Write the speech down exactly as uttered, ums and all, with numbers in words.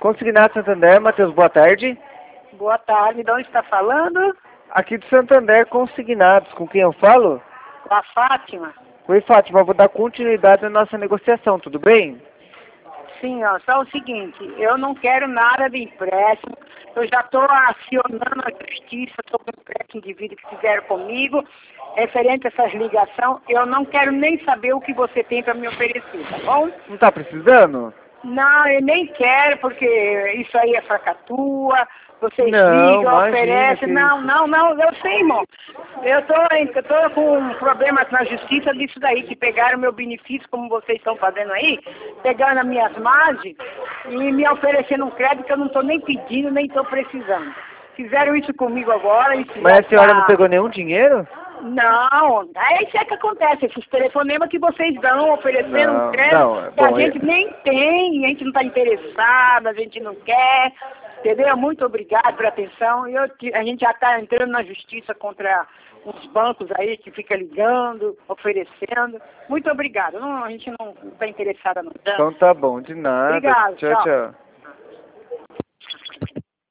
Consignado Santander, Matheus, boa tarde. Boa tarde, de onde está falando? Aqui de Santander, consignados. Com quem eu falo? Com a Fátima. Oi, Fátima, vou dar continuidade à nossa negociação, tudo bem? Sim, ó, só o seguinte, eu não quero nada de empréstimo, eu já estou acionando a justiça sobre o empréstimo de vida que fizeram comigo, referente a essas ligações, eu não quero nem saber o que você tem para me oferecer, tá bom? Não tá precisando? Não, eu nem quero, porque isso aí é fracatua, vocês Não, ligam, imagina, oferecem, que não, isso. não, não, eu sei, irmão. Eu tô, eu tô com problemas na justiça disso daí, que pegaram meu benefício, como vocês estão fazendo aí, pegaram as minhas margens e me oferecendo um crédito que eu não estou nem pedindo, nem estou precisando. Fizeram isso comigo agora. E Mas a senhora tá... não pegou nenhum dinheiro? Não, aí isso é que acontece, esses telefonemas que vocês dão, oferecendo Não, um crédito não, é que a bom, gente eu- nem tem, a gente não está interessado, a gente não quer, entendeu? Muito obrigado pela atenção. Eu, a gente já está entrando na justiça contra uns bancos aí que fica ligando, oferecendo. Muito obrigado, não, a gente não está interessada não. Então tá bom, de nada. Obrigado, Tchau, tchau. tchau.